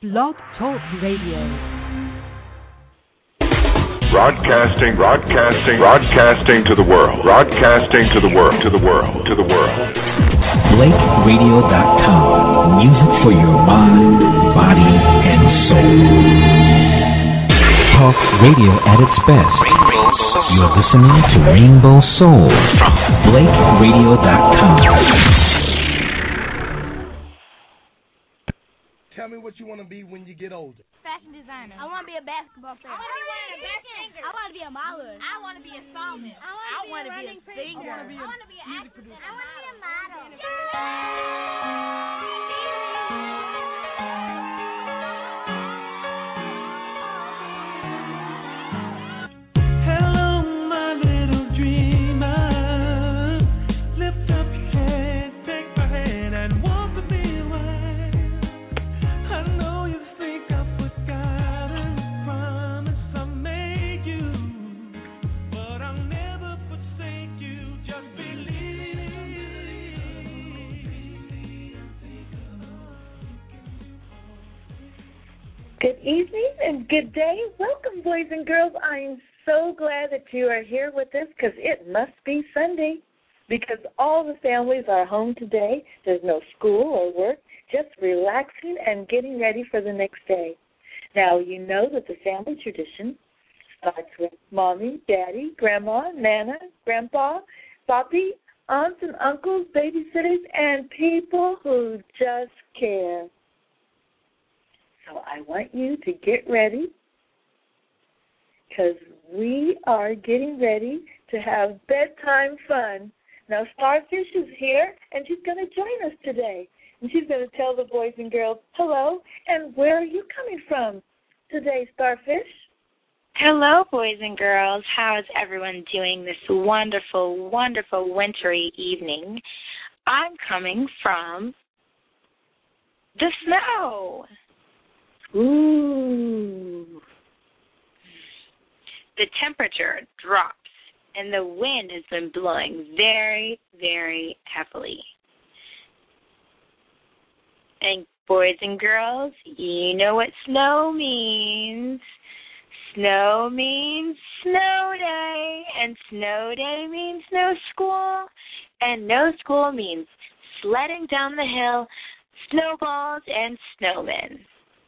Blog Talk Radio. Broadcasting to the world. BlakeRadio.com. Music for your mind, body, and soul. Talk radio at its best. You're listening to Rainbow Soul from BlakeRadio.com. Tell me what you want to be when you get older. Fashion designer. I want to be a basketball player. I want to be wearing a basketball. I want to be a model. I want to be a psalmist. I want to be a singer. I want to be an actress. I want to be a model. Good evening and good day. Welcome, boys and girls. I am so glad that you are here with us because it must be Sunday because all the families are home today. There's no school or work, just relaxing and getting ready for the next day. Now, you know that the family tradition starts with Mommy, Daddy, Grandma, Nana, Grandpa, Papi, aunts and uncles, babysitters, and people who just care. So I want you to get ready because we are getting ready to have bedtime fun. Now, Starfish is here, and she's going to join us today. And she's going to tell the boys and girls hello, and where are you coming from today, Starfish? Hello, boys and girls. How is everyone doing this wonderful, wonderful wintry evening? I'm coming from the snow. Ooh. The temperature drops, and the wind has been blowing very, very heavily. And boys and girls, you know what snow means. Snow means snow day, and snow day means no school, and no school means sledding down the hill, snowballs, and snowmen.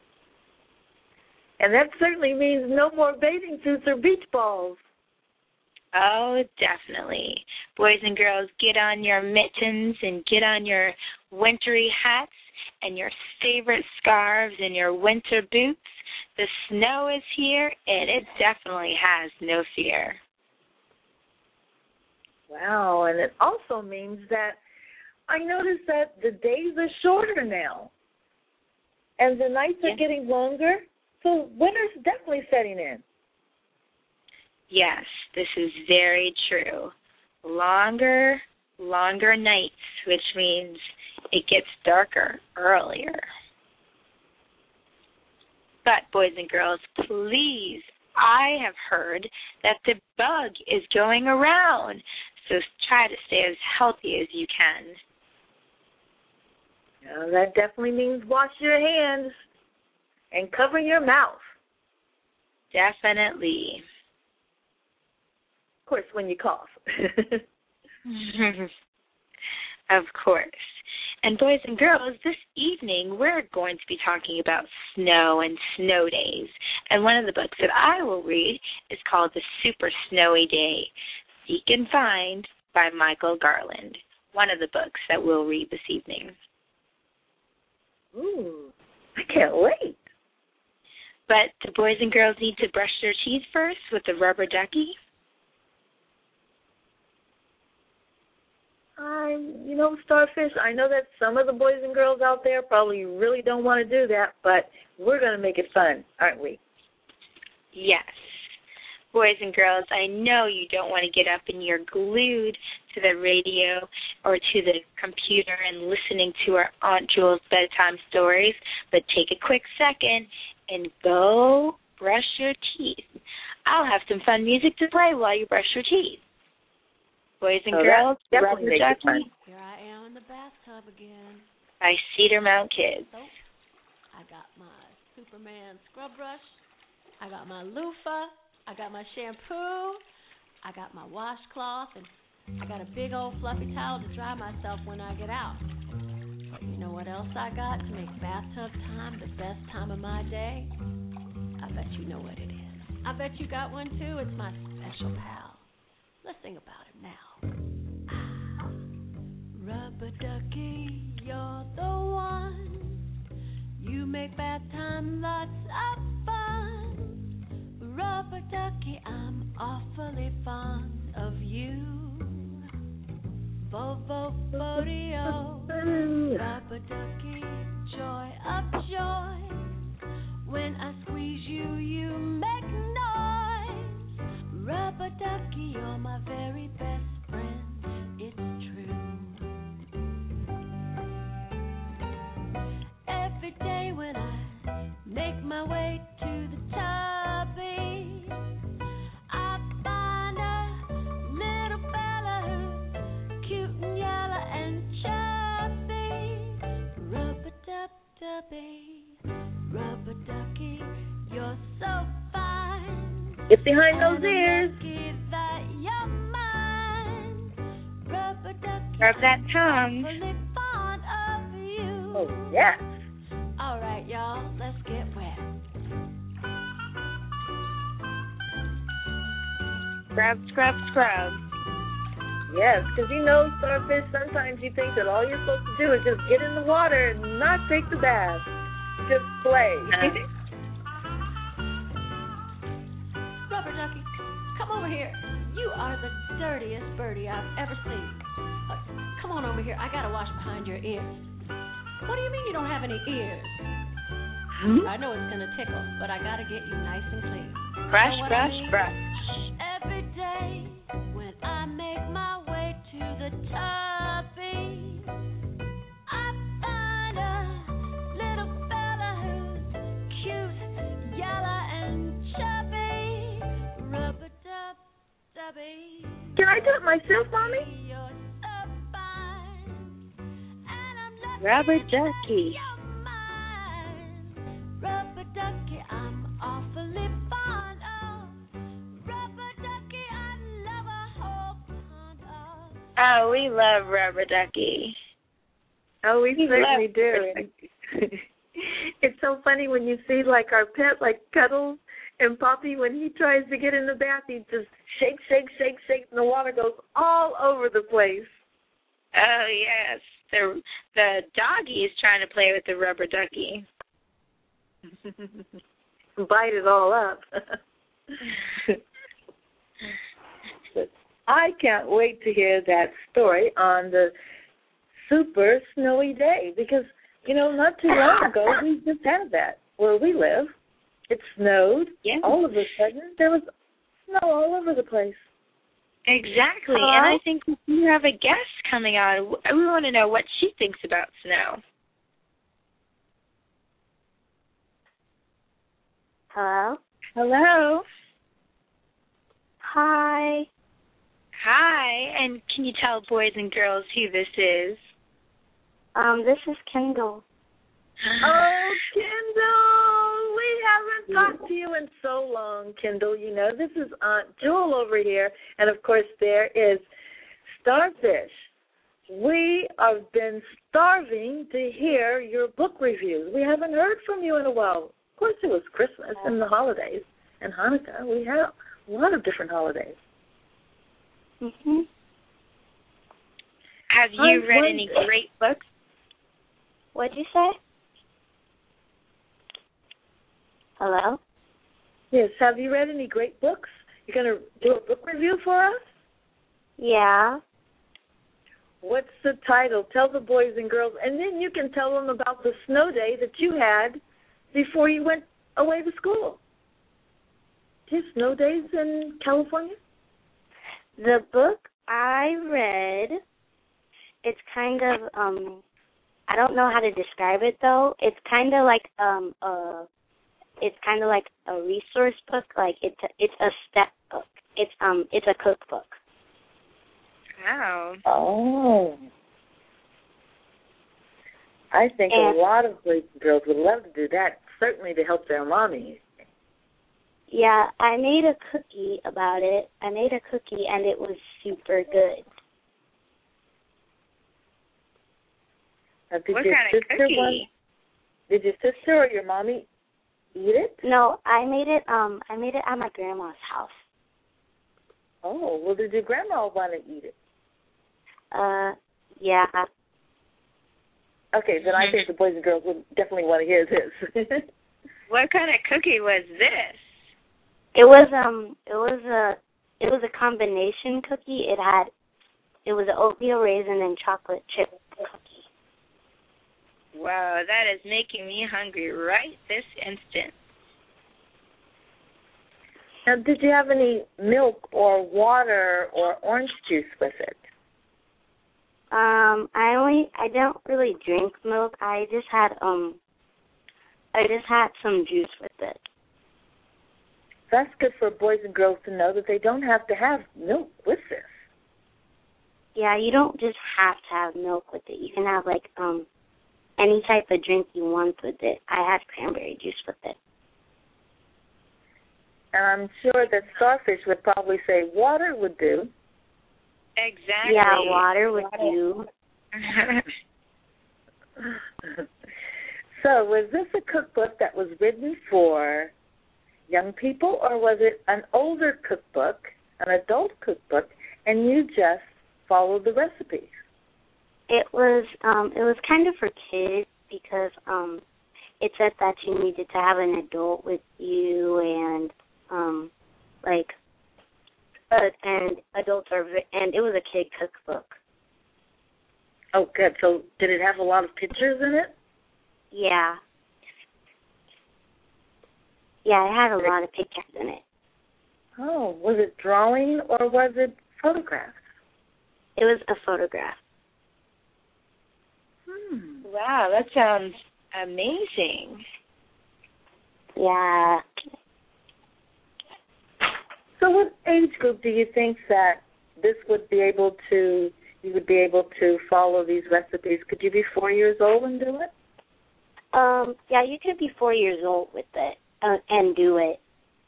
And that certainly means no more bathing suits or beach balls. Oh, definitely. Boys and girls, get on your mittens and get on your wintry hats and your favorite scarves and your winter boots. The snow is here, and it definitely has no fear. Wow, and it also means that I noticed that the days are shorter now, and the nights are getting longer. So winter's definitely setting in. Yes, this is very true. Longer nights, which means it gets darker earlier. But, boys and girls, please, I have heard that the bug is going around, so try to stay as healthy as you can. Well, that definitely means wash your hands. And cover your mouth. Definitely. Of course, when you cough. Of course. And boys and girls, this evening we're going to be talking about snow and snow days. And one of the books that I will read is called The Super Snowy Day, Seek and Find by Michael Garland. One of the books that we'll read this evening. Ooh, I can't wait. But the boys and girls need to brush their teeth first with the rubber ducky. Starfish, I know that some of the boys and girls out there probably really don't want to do that, but we're going to make it fun, aren't we? Yes. Boys and girls, I know you don't want to get up and you're glued to the radio or to the computer and listening to our Aunt Jewel's bedtime stories, but take a quick second and go brush your teeth. I'll have some fun music to play while you brush your teeth. Boys and girls, rubber ducky. Here I am in the bathtub again. By Cedar Mount Kids. So, I got my Superman scrub brush. I got my loofah. I got my shampoo. I got my washcloth. And I got a big old fluffy towel to dry myself when I get out. But you know what else I got to make bathtub time the best time of my day? I bet you know what it is. I bet you got one too. It's my special pal. Let's sing about him now. Rubber ducky, you're the one. You make bath time lots of fun. Rubber ducky, I'm awfully fond of you. Bobo Bodio, rubber ducky, joy of joy. When I squeeze you, you make noise. Rubber ducky, you're my very best friend. It's true. Every day when I make my way to the tubby, I find a little fella who's cute and yellow and chubby. Rubber-dub-dubby, rubber ducky, you're so fine. Get behind those ears. That you're mine. Rubber ducky, Rub that tongue. fully fond of you. Oh, yes. All right, y'all, let's get wet. Scrub, scrub, scrub. Yes, because you know, starfish, sometimes you think that all you're supposed to do is just get in the water and not take the bath. Just play. Rubber ducky, come over here. You are the dirtiest birdie I've ever seen. Come on over here. I got to wash behind your ears. What do you mean you don't have any ears? I know it's going to tickle, but I got to get you nice and clean. Brush, You know what brush, I mean? brush. Every day when I make my way to the tubby, I find a little fella who's cute, yellow, and chubby. Rubber-dub-dubby. Can I do it myself, Mommy? You're so fine, and I'm lucky Rubber that ducky. you're mine. Rubber ducky, I'm awfully fond of. Rubber ducky, I love a whole pond of. Oh, we love rubber ducky. Oh, we certainly love do. It's so funny when you see, like, our pet, like Cuddles and Poppy, when he tries to get in the bath, he just shake, and the water goes all over the place. Oh, yes. The doggy is trying to play with the rubber ducky. Bite it all up. But I can't wait to hear that story on the super snowy day because, you know, not too long ago we just had that where we live. It snowed. Yeah. All of a sudden there was snow all over the place. Exactly. And I think we have a guest coming on. We want to know what she thinks about snow. Hello? Hello. Hi. Hi. And can you tell boys and girls who this is? This is Kendall. Oh, Kendall, we haven't talked to you in so long, Kendall. You know, this is Aunt Jewel over here, and of course there is Starfish. We have been starving to hear your book reviews. We haven't heard from you in a while. Of course, it was Christmas and the holidays and Hanukkah. We have a lot of different holidays. Mhm. Have you read any great books? What'd you say? Hello? Yes, have you read any great books? You're going to do a book review for us? Yeah. What's the title? Tell the boys and girls, and then you can tell them about the snow day that you had before you went away to school. Do you have snow days in California? The book I read, it's kind of, I don't know how to describe it though. It's kind of like a resource book. Like it's a step book. It's a cookbook. Wow. Oh. I think a lot of boys and girls would love to do that, certainly to help their mommies. Yeah, I made a cookie about it. I made a cookie, and it was super good. Now, What kind of cookie? Did your sister or your mommy eat it? No, I made it at my grandma's house. Oh, well, did your grandma want to eat it? Yeah. Okay, then I think the boys and girls would definitely want to hear this. What kind of cookie was this? It was a combination cookie. It was an oatmeal raisin and chocolate chip cookie. Wow, that is making me hungry right this instant. Now, did you have any milk or water or orange juice with it? I don't really drink milk. I just had some juice with it. That's good for boys and girls to know that they don't have to have milk with this. Yeah, you don't just have to have milk with it. You can have any type of drink you want with it. I had cranberry juice with it. And I'm sure that Starfish would probably say water would do. Exactly. Yeah, water would do. So, was this a cookbook that was written for young people, or was it an older cookbook, an adult cookbook, and you just followed the recipes? It was kind of for kids because it said that you needed to have an adult with you and and adults and it was a kid cookbook. Oh, good. So did it have a lot of pictures in it? Yeah. Yeah, it had a lot of pictures in it. Oh, was it drawing or was it photographs? It was a photograph. Wow, that sounds amazing. Yeah. So what age group do you think that you would be able to follow these recipes? Could you be 4 years old and do it? Yeah, you could be 4 years old with it and do it.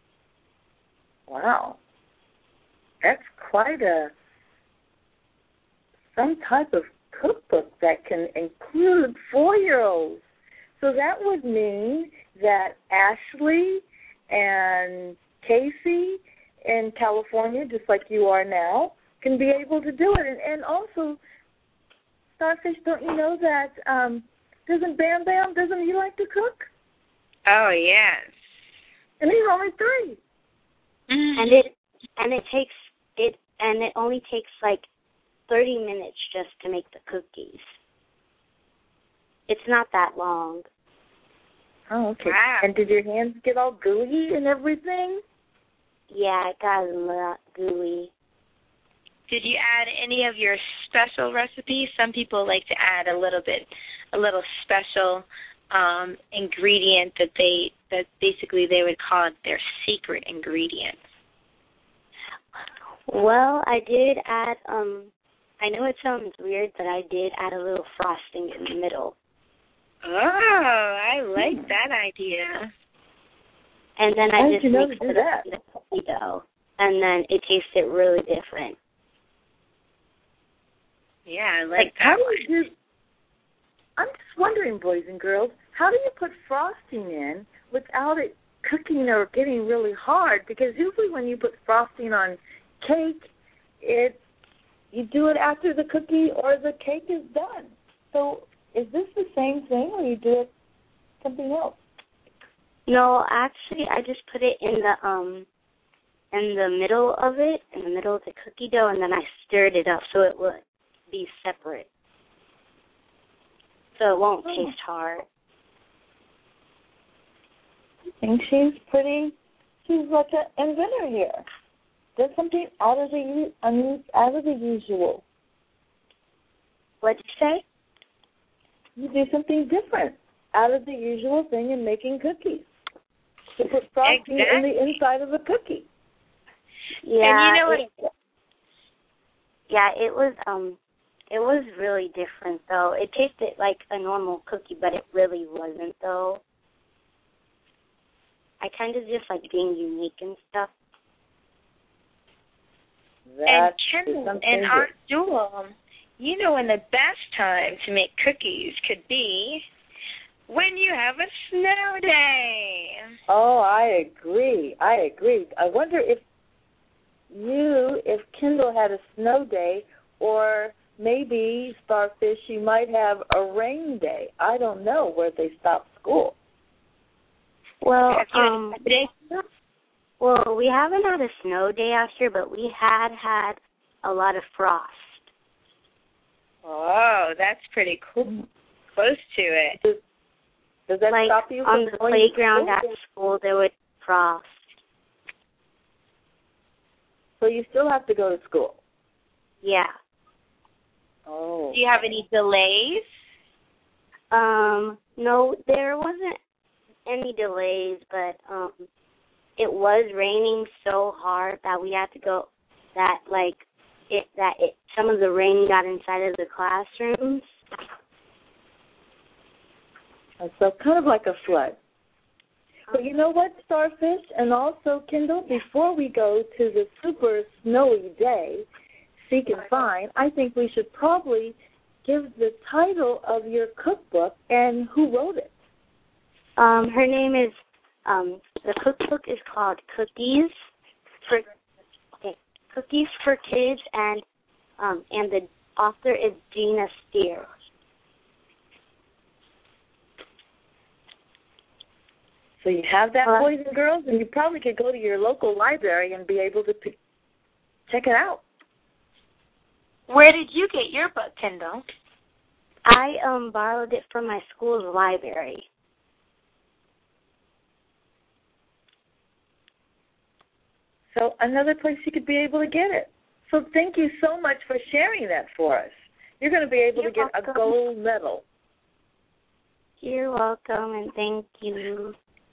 Wow. That's quite some type of cookbook that can include 4-year-olds. So that would mean that Ashley and Casey in California, just like you are now, can be able to do it. And also, Starfish, don't you know that doesn't Bam Bam, doesn't he like to cook? Oh, yes. And he's only 3. And it only takes 30 minutes just to make the cookies. It's not that long. Oh, okay. Wow. And did your hands get all gooey and everything? Yeah, it got a lot gooey. Did you add any of your special recipes? Some people like to add a little special ingredient that basically they would call it their secret ingredient. Well, I did add, I know it sounds weird, but I did add a little frosting in the middle. Oh, I like that idea. And then I just mixed it up in the cookie dough, and then it tasted really different. Yeah, I like that one. I'm just wondering, boys and girls, how do you put frosting in without it cooking or getting really hard? Because usually when you put frosting on cake, you do it after the cookie or the cake is done. So is this the same thing, or you do it something else? No, actually, I just put it in the middle of it, in the middle of the cookie dough, and then I stirred it up so it would be separate, so it won't taste hard. I think she's like an inventor here. Does something out of the usual. What'd you say? You do something different out of the usual thing in making cookies. To put frosting in the inside of a cookie. Yeah. And you know what? Yeah, it was It was really different, though. It tasted like a normal cookie, but it really wasn't, though. I kind of just like being unique and stuff. And Kendall and Aunt Jewel, you know when the best time to make cookies could be when you have a snow day. Oh, I agree. I wonder if Kendall had a snow day, or maybe Starfish, you might have a rain day. I don't know where they stopped school. Well, we haven't had a snow day out here, but we had a lot of frost. Oh, that's pretty cool. Close to it. Does that like stop you from on the playground at school, there would frost. So you still have to go to school? Yeah. Oh. Do you have any delays? No, there wasn't any delays, but it was raining so hard that we had to go. Some of the rain got inside of the classrooms. So kind of like a flood. But you know what, Starfish, and also Kendall, before we go to the super snowy day, Seek and Find, I think we should probably give the title of your cookbook and who wrote it. Her name is, the cookbook is called Cookies for Kids, and the author is Gina Steer. So you have that, boys and girls, and you probably could go to your local library and be able to check it out. Where did you get your book, Kendall? I borrowed it from my school's library. So another place you could be able to get it. So thank you so much for sharing that for us. You're going to be able to get a gold medal. You're welcome, and thank you.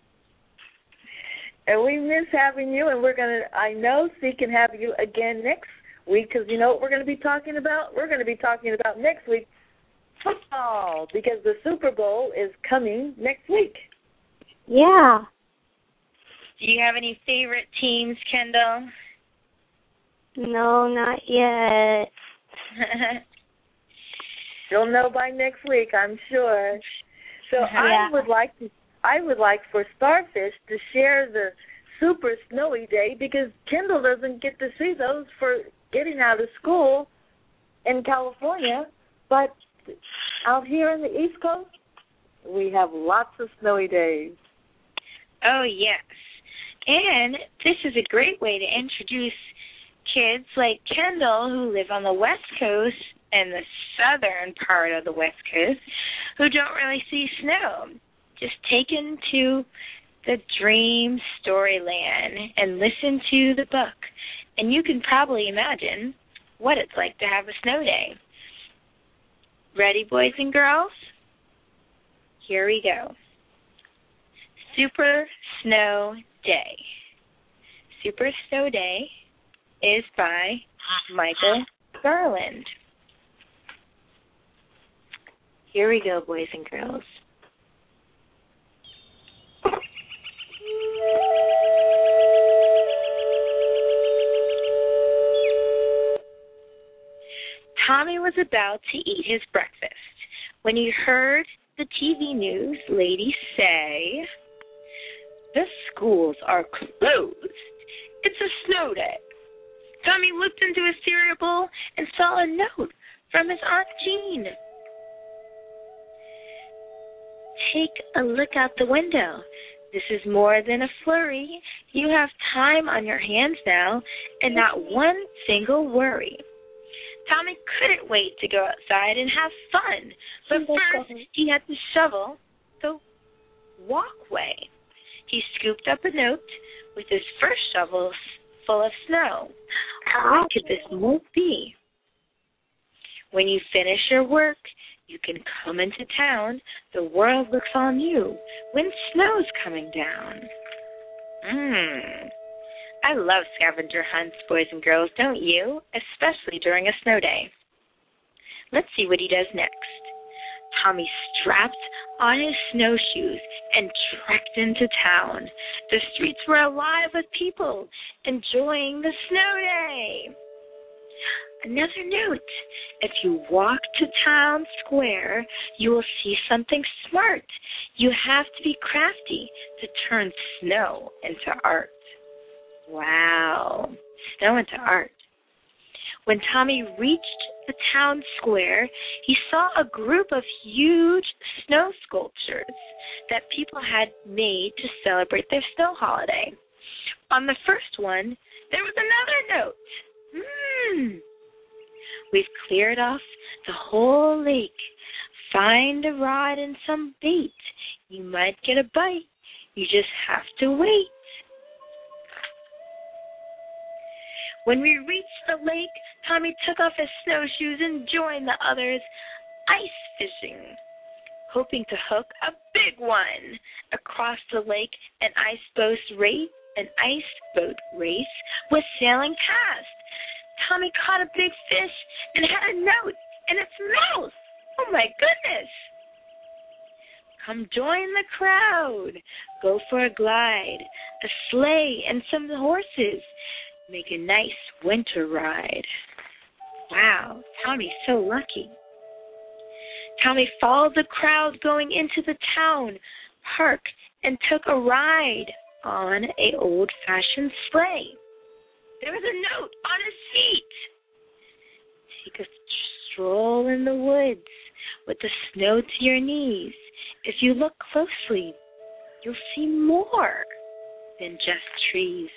And we miss having you, and I know Seek can have you again next week, because you know what we're going to be talking about? We're going to be talking about next week football, because the Super Bowl is coming next week. Yeah. Do you have any favorite teams, Kendall? No, not yet. You'll know by next week, I'm sure. So yeah. I would like for Starfish to share the super snowy day, because Kendall doesn't get to see those for getting out of school in California. But out here in the East Coast, we have lots of snowy days. Oh, yes. And this is a great way to introduce kids like Kendall, who live on the West Coast and the southern part of the West Coast, who don't really see snow. Just take into the dream storyland and listen to the book, and you can probably imagine what it's like to have a snow day. Ready, boys and girls? Here we go. Super Snow Day. Super Snow Day is by Michael Garland. Here we go, boys and girls. Tommy was about to eat his breakfast when he heard the TV news lady say, "The schools are closed. It's a snow day." Tommy looked into his cereal bowl and saw a note from his Aunt Jean. "Take a look out the window. This is more than a flurry. You have time on your hands now and not one single worry." Tommy couldn't wait to go outside and have fun, but first he had to shovel the walkway. He scooped up a note with his first shovel full of snow. What could this note be? "When you finish your work, you can come into town. The world looks on you when snow's coming down." I love scavenger hunts, boys and girls, don't you? Especially during a snow day. Let's see what he does next. Tommy strapped on his snowshoes and trekked into town. The streets were alive with people enjoying the snow day. Another note, if you walk to town square, you will see something smart. You have to be crafty to turn snow into art. Wow, snow into art. When Tommy reached the town square, he saw a group of huge snow sculptures that people had made to celebrate their snow holiday. On the first one, there was another note. We've cleared off the whole lake. Find a rod and some bait. You might get a bite. You just have to wait. When we reached the lake, Tommy took off his snowshoes and joined the others ice fishing, hoping to hook a big one. Across the lake, an ice boat race was sailing past. Tommy caught a big fish and had a note in its mouth. Oh, my goodness. Come join the crowd. Go for a glide, a sleigh, and some horses. Make a nice winter ride. Wow, Tommy's so lucky. Tommy followed the crowd going into the town park and took a ride on an old-fashioned sleigh. There was a note on his seat. Take a stroll in the woods with the snow to your knees. If you look closely, you'll see more than just trees.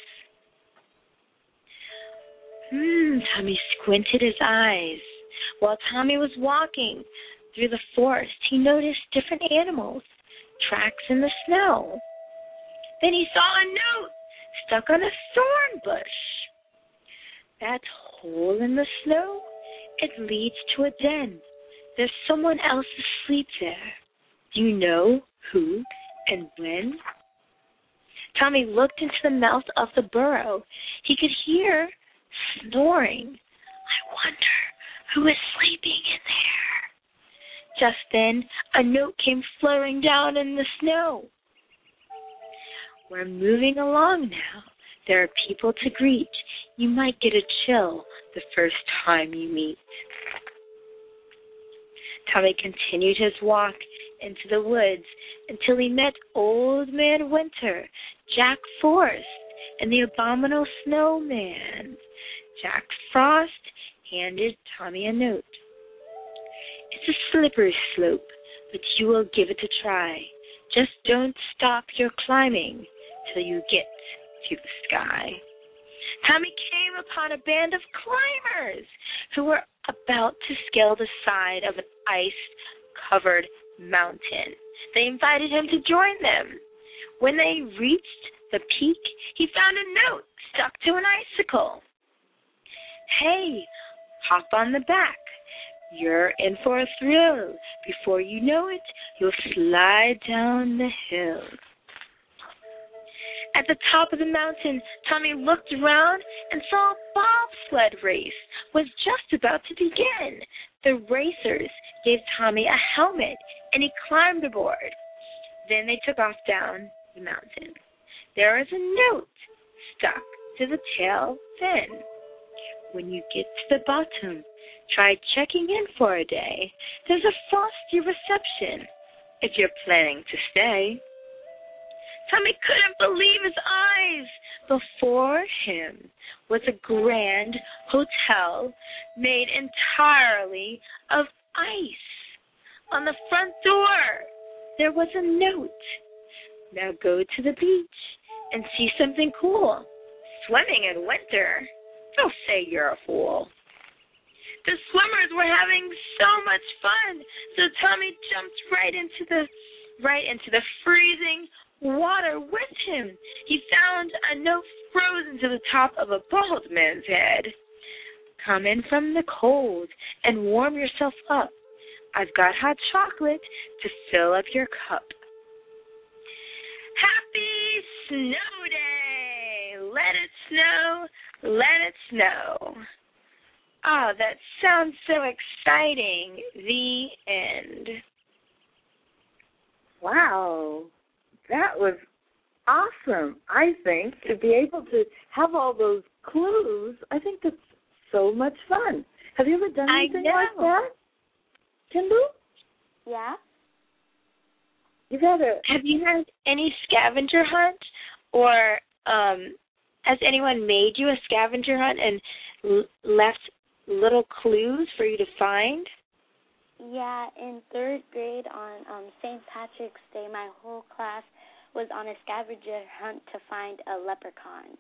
Tommy squinted his eyes. While Tommy was walking through the forest, he noticed different animals, tracks in the snow. Then he saw a note stuck on a thorn bush. That hole in the snow, it leads to a den. There's someone else asleep there. Do you know who and when? Tommy looked into the mouth of the burrow. He could hear snoring. I wonder who is sleeping in there. Just then, a note came fluttering down in the snow. We're moving along now. There are people to greet. You might get a chill the first time you meet. Tommy continued his walk into the woods until he met Old Man Winter, Jack Frost, and the Abominable Snowman. Jack Frost handed Tommy a note. It's a slippery slope, but you will give it a try. Just don't stop your climbing till you get to the sky. Tommy came upon a band of climbers who were about to scale the side of an ice-covered mountain. They invited him to join them. When they reached the peak, he found a note stuck to an icicle. Hey, hop on the back. You're in for a thrill. Before you know it, you'll slide down the hill. At the top of the mountain, Tommy looked around and saw a bobsled race was just about to begin. The racers gave Tommy a helmet, and he climbed aboard. Then they took off down the mountain. There was a note stuck to the tail fin. When you get to the bottom, try checking in for a day. There's a frosty reception if you're planning to stay. Tommy couldn't believe his eyes. Before him was a grand hotel made entirely of ice. On the front door, there was a note. Now go to the beach and see something cool. Swimming in winter? Don't say you're a fool. The swimmers were having so much fun, so Tommy jumped right into the freezing water with him. He found a note frozen to the top of a bald man's head. Come in from the cold and warm yourself up. I've got hot chocolate to fill up your cup. Happy Snow Day! Let it snow, let it snow. Oh, that sounds so exciting. The end. Wow. That was awesome, I think, to be able to have all those clues. I think that's so much fun. Have you ever done anything like that, Kendall? Yeah. Have you had any scavenger hunt, or has anyone made you a scavenger hunt and left little clues for you to find? Yeah, in 3rd grade on St. Patrick's Day, my whole class was on a scavenger hunt to find a leprechaun.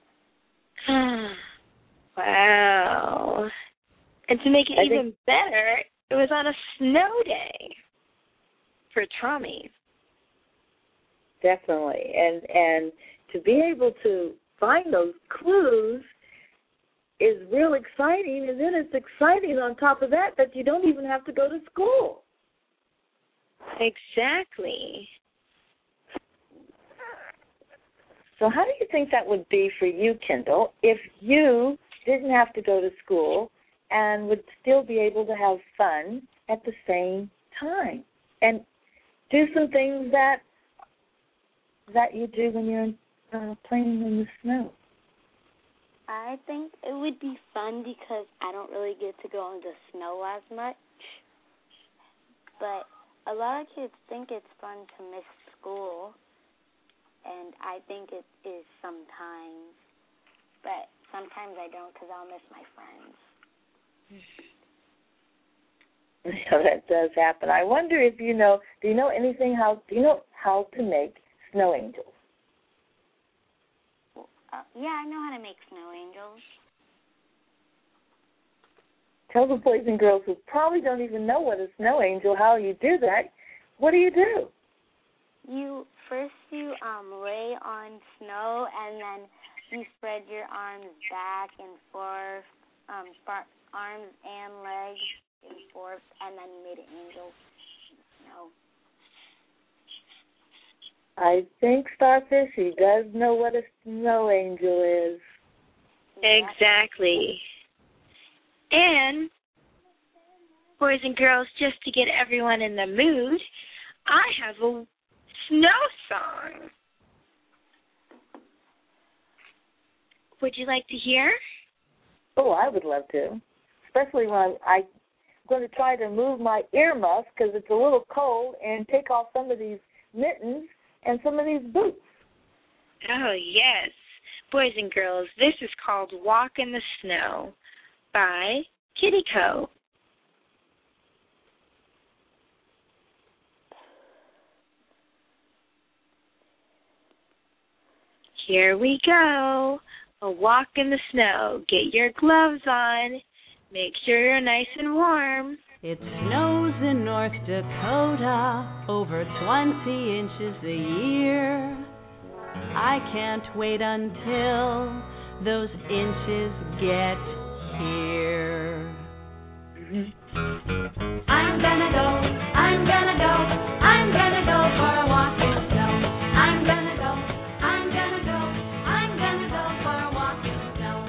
Wow. And to make it even better, it was on a snow day for Tommy. Definitely. And to be able to find those clues is real exciting, and then it's exciting on top of that you don't even have to go to school. Exactly. So how do you think that would be for you, Kendall, if you didn't have to go to school and would still be able to have fun at the same time and do some things that you do when you're playing in the snow? I think it would be fun because I don't really get to go in the snow as much. But a lot of kids think it's fun to miss school, and I think it is sometimes. But sometimes I don't because I'll miss my friends. So that does happen. I wonder if do you know how to make snow angels? Yeah, I know how to make snow angels. Tell the boys and girls who probably don't even know what a snow angel, how you do that. What do? You lay on snow, and then you spread your arms back and forth, arms and legs and forth, and then you made an angel in snow. I think, Starfish, he does know what a snow angel is. Exactly. And, boys and girls, just to get everyone in the mood, I have a snow song. Would you like to hear? Oh, I would love to, especially when I'm going to try to move my earmuffs because it's a little cold and take off some of these mittens and some of these boots. Oh, yes. Boys and girls, this is called Walk in the Snow by Kitty Co. Here we go. A walk in the snow. Get your gloves on. Make sure you're nice and warm. It snows in North Dakota over 20 inches a year. I can't wait until those inches get here. I'm gonna go for a walk in the snow. I'm gonna go for a walk in the snow.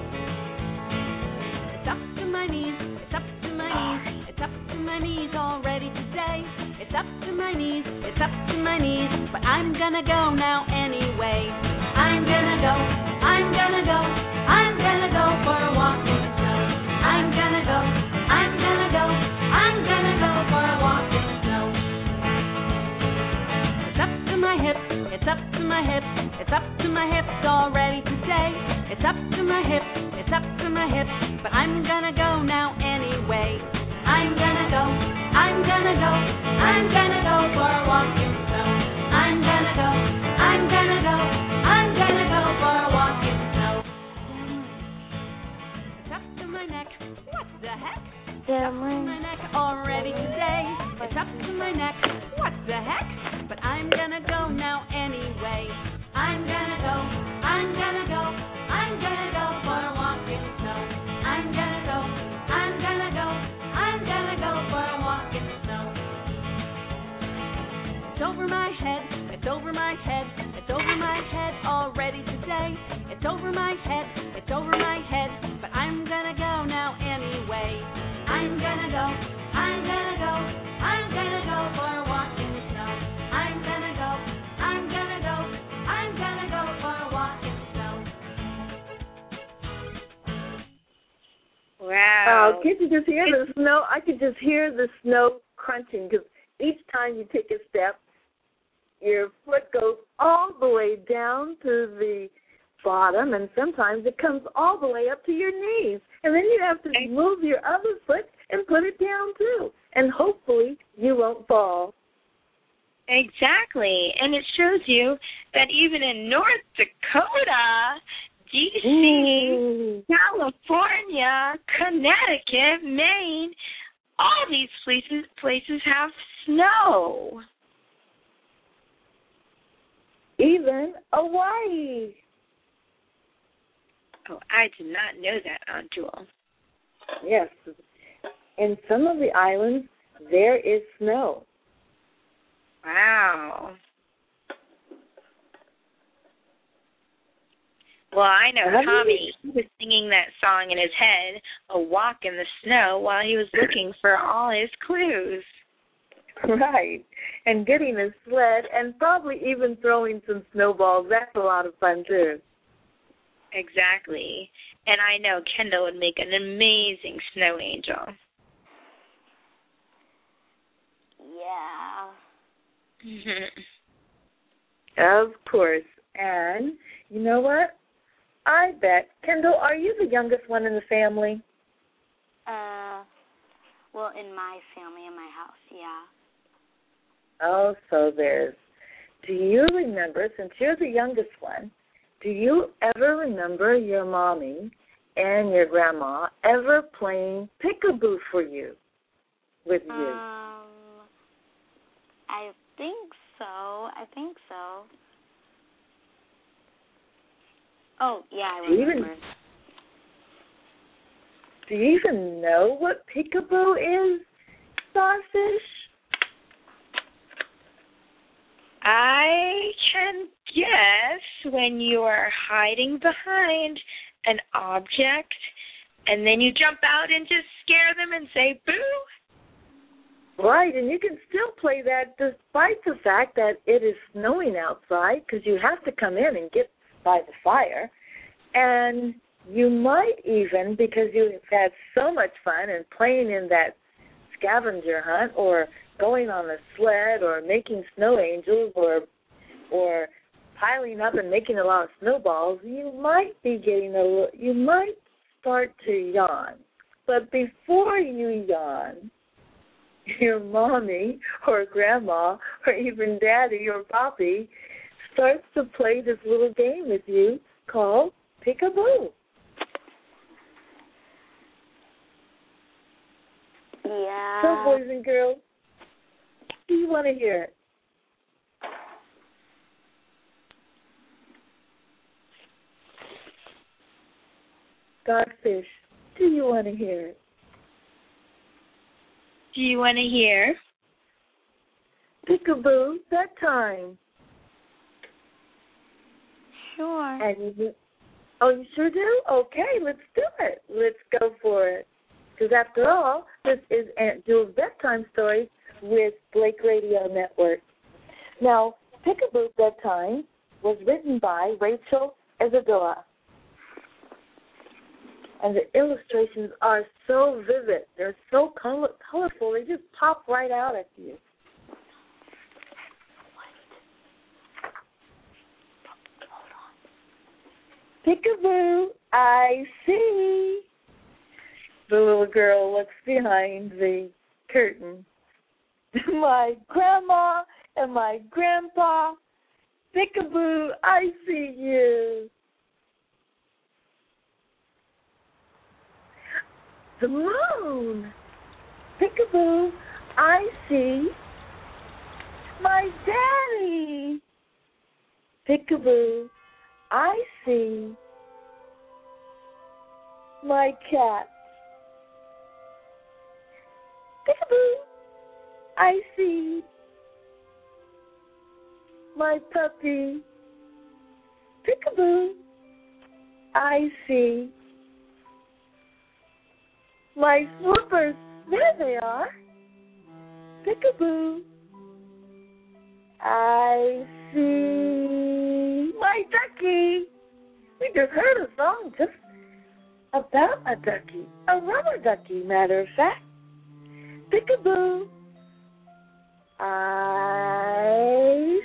It's up to my knees, it's up to my knees, it's up to my knees already today. It's up to my knees, it's up to my knees, but I'm gonna go now anyway. I'm gonna go for a walk in the snow. I'm gonna go for a walk in the snow. It's up to my hips, it's up to my hips, it's up to my hips already today. It's up to my hips, it's up to my hips, but I'm gonna go now anyway. I'm gonna go for a walk in the snow. I'm gonna go for a walk in the snow. It's up to my neck, what the heck? It's up to my neck already today. It's up to my neck, what the heck? But I'm gonna go now anyway. I'm gonna go for a walk in the snow. I'm gonna go for a walk in the snow. It's over my head, it's over my head, it's over my head already today. It's over my head, but I'm gonna go now anyway. Oh, can't you just hear the snow? I could just hear the snow crunching because each time you take a step, your foot goes all the way down to the bottom, and sometimes it comes all the way up to your knees. And then you have to move your other foot and put it down, too. And hopefully you won't fall. Exactly. And it shows you that even in North Dakota, D.C., California, Connecticut, Maine, all these places have snow. Even Hawaii. Oh, I did not know that, Aunt Jewel. Yes. In some of the islands, there is snow. Wow. Well, I know Tommy, he was singing that song in his head, A Walk in the Snow, while he was looking for all his clues. Right. And getting a sled and probably even throwing some snowballs. That's a lot of fun, too. Exactly. And I know Kendall would make an amazing snow angel. Yeah. Of course. And you know what? I bet. Kendall, are you the youngest one in the family? Well, in my family, in my house, yeah. Oh, so there's. Do you remember, since you're the youngest one, do you ever remember your mommy and your grandma ever playing peekaboo for you with you? I think so. Oh, yeah, I remember. Do you even know what peekaboo is, Starfish? I can guess when you are hiding behind an object and then you jump out and just scare them and say, boo. Right, and you can still play that despite the fact that it is snowing outside because you have to come in and get by the fire. And you might even, because you have had so much fun and playing in that scavenger hunt or going on a sled or making snow angels or piling up and making a lot of snowballs, you might start to yawn. But before you yawn, your mommy or grandma or even daddy or poppy starts to play this little game with you called peekaboo. Yeah. So, boys and girls, do you want to hear it? Dogfish, do you want to hear it? Do you want to hear? Peekaboo, that time. Sure. And you sure do? Okay, let's do it. Let's go for it. Because after all, this is Aunt Jewel's Bedtime Stories with Blake Radio Network. Now, Peekaboo Bedtime was written by Rachel Isadora. And the illustrations are so vivid. They're so colorful. They just pop right out at you. Peekaboo, I see. The little girl looks behind the curtain. My grandma and my grandpa. Peekaboo, I see you. The moon. Peekaboo, I see my daddy. Peekaboo, I see my cat. Peekaboo, I see my puppy. Peekaboo, I see my slippers. There they are. Peekaboo, I see. My ducky. We just heard a song just about a ducky, a rubber ducky, matter of fact. Peekaboo. I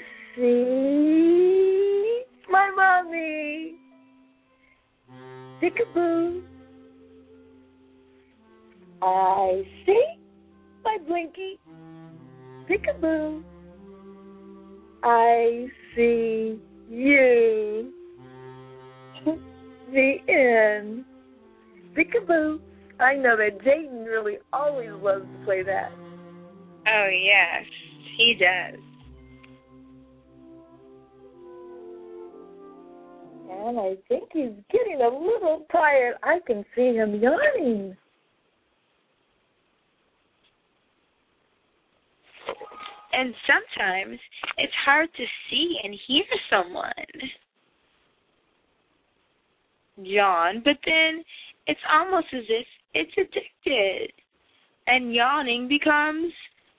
see my mommy. Peekaboo. I see my Blinky. Peekaboo. I see you. The end. Peekaboo. I know that Jaden really always loves to play that. Oh, yes, he does. And I think he's getting a little tired. I can see him yawning. And sometimes it's hard to see and hear someone yawn, but then it's almost as if it's addicted. And yawning becomes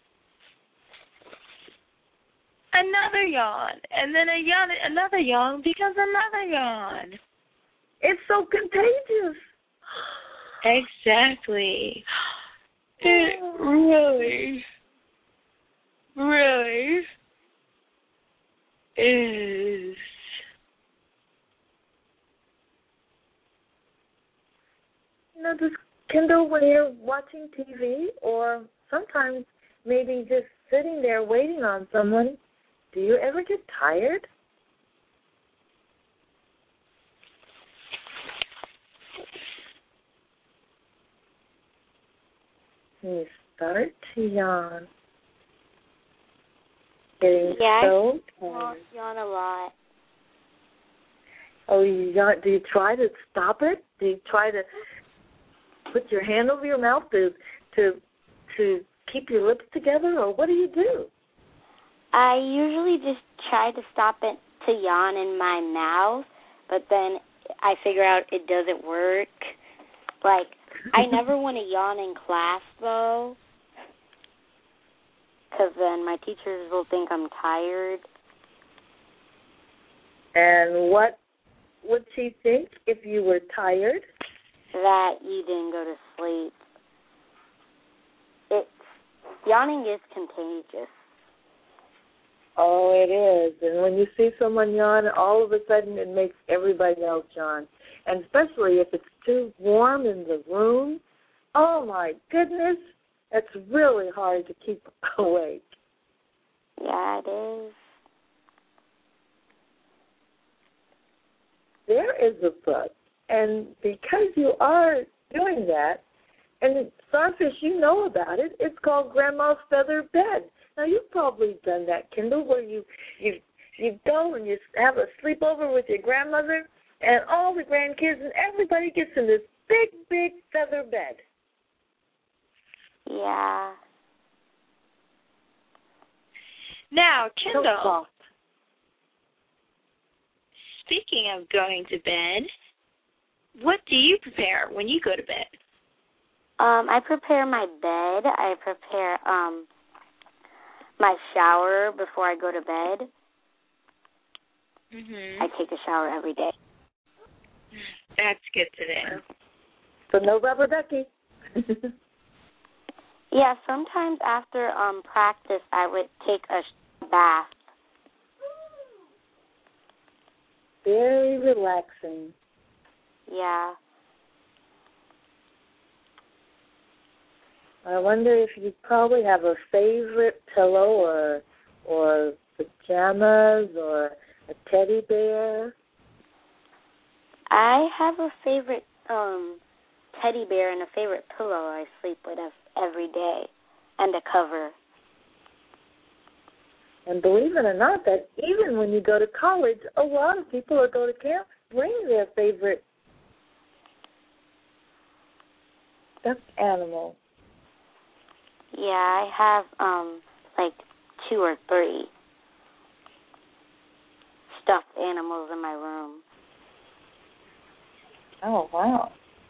another yawn. And then another yawn becomes another yawn. It's so contagious. Exactly. It really is. You know, just Kendall, when you're watching TV or sometimes maybe just sitting there waiting on someone, do you ever get tired? You start to yawn. Getting so tired. I yawn a lot. Oh, you yawn. Do you try to stop it? Do you try to put your hand over your mouth to keep your lips together, or what do you do? I usually just try to stop it to yawn in my mouth, but then I figure out it doesn't work. Like, I never want to yawn in class, though, because then my teachers will think I'm tired. And what would she think if you were tired? That you didn't go to sleep. Yawning is contagious. Oh, it is. And when you see someone yawn, all of a sudden it makes everybody else yawn. And especially if it's too warm in the room, oh my goodness, it's really hard to keep awake. Yeah, it is. There is a book, and because you are doing that, and Starfish, you know about it, it's called Grandma's Feather Bed. Now, you've probably done that, Kendall, where you go and you have a sleepover with your grandmother, and all the grandkids and everybody gets in this big, big feather bed. Yeah. Now, Kendall, So soft. Speaking of going to bed, what do you prepare when you go to bed? I prepare my bed. I prepare my shower before I go to bed. Mm-hmm. I take a shower every day. That's good to know. So no rubber ducky. Yeah, sometimes after practice I would take a bath. Very relaxing. Yeah. I wonder if you probably have a favorite pillow or pajamas or a teddy bear. I have a favorite teddy bear and a favorite pillow I sleep with every day, and a cover. And believe it or not, that even when you go to college, a lot of people who go to camp bring their favorite stuffed animal. Yeah, I have like 2 or 3 stuffed animals in my room. Oh, wow.